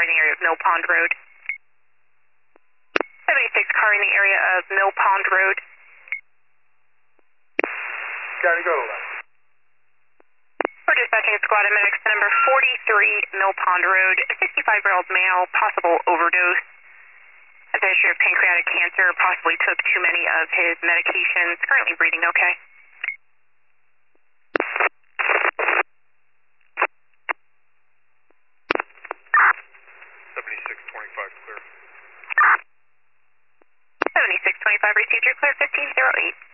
in the area of Mill Pond Road. 76 car in the area of Mill Pond Road. Gotta go. We're dispatching a squad at medics to number 43 Mill Pond Road, a 65-year-old male, possible overdose. Has a history of pancreatic cancer, possibly took too many of his medications, currently breathing okay. 7625 clear. 7625 received your clear 1508.